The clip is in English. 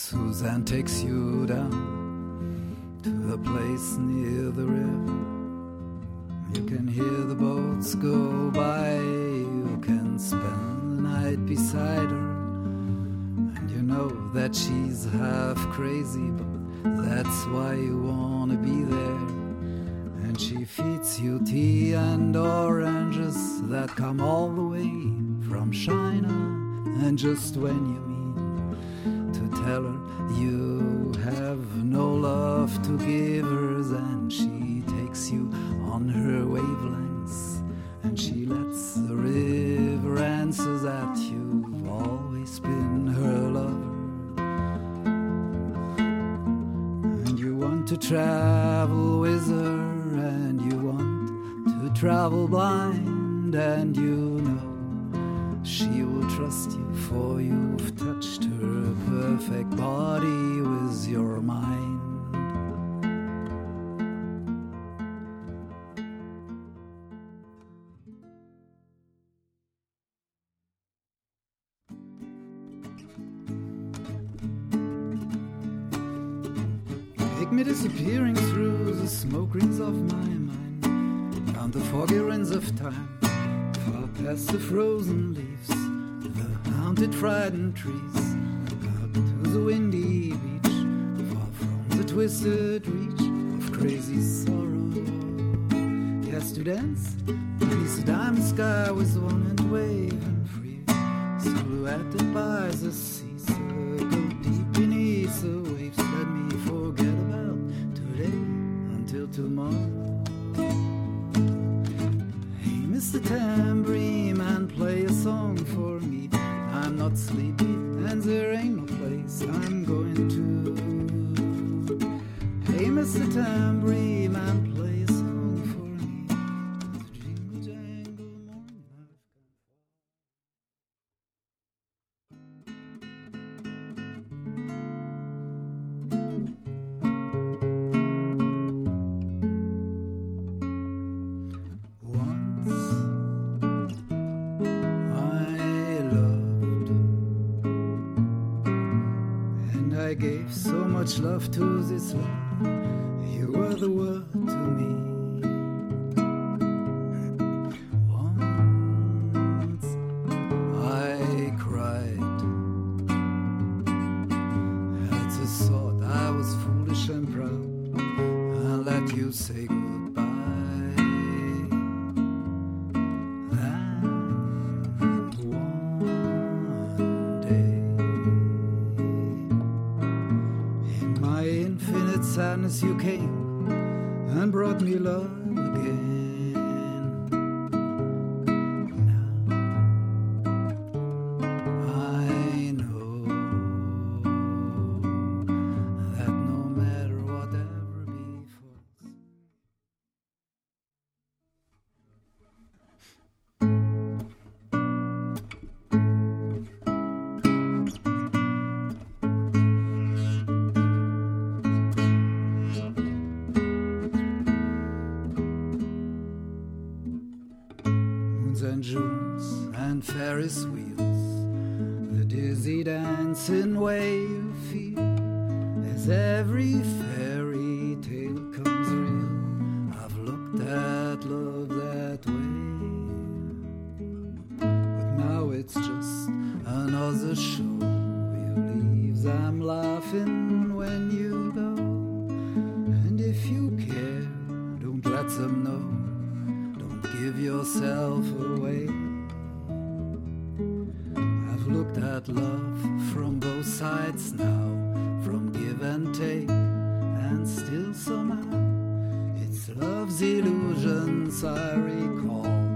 Suzanne takes you down to a place near the river. You can hear the boats go by. You can spend the night beside her. And you know that she's half crazy, but that's why you wanna be there. And she feeds you tea and oranges that come all the way from China. And just when you mean to tell her you have no love to give her, then she takes you on her wavelengths, and she lets the river answer that you've always been her lover. And you want to travel with her, and you want to travel blind, and you know she will trust you, for you've touched her perfect body with your mind. Take me disappearing through the smoke rings of my mind, down the foggy rings of time, far past the frozen leaves, the haunted frightened trees, up to the windy beach, far from the twisted reach of crazy sorrow. Yes, to dance beneath the diamond sky with one hand waving free, silhouetted by the sea, circle deep beneath the waves. Let me forget about today until tomorrow. Hey, Mr. Tambourine Man, play a song for me. I'm not sleepy and there ain't no place I'm going to. Hey, Mr. Tambourine Man, play a song for me. The jingle jangle morning I've I gave so much love to this love. You were the word to me. Once I cried at the thought I was foolish and proud. I let you say goodbye. Sadness you came and brought me love again. Now I know that no matter whatever befalls, and Junes and Ferris wheels, the dizzy dancing way you feel as every fairy tale comes real. I've looked at love that way, but now it's just another show. You leave them laughing when you go, and if you care, don't let them know. Give yourself away. I've looked at love from both sides now, from give and take, and still somehow it's love's illusions I recall.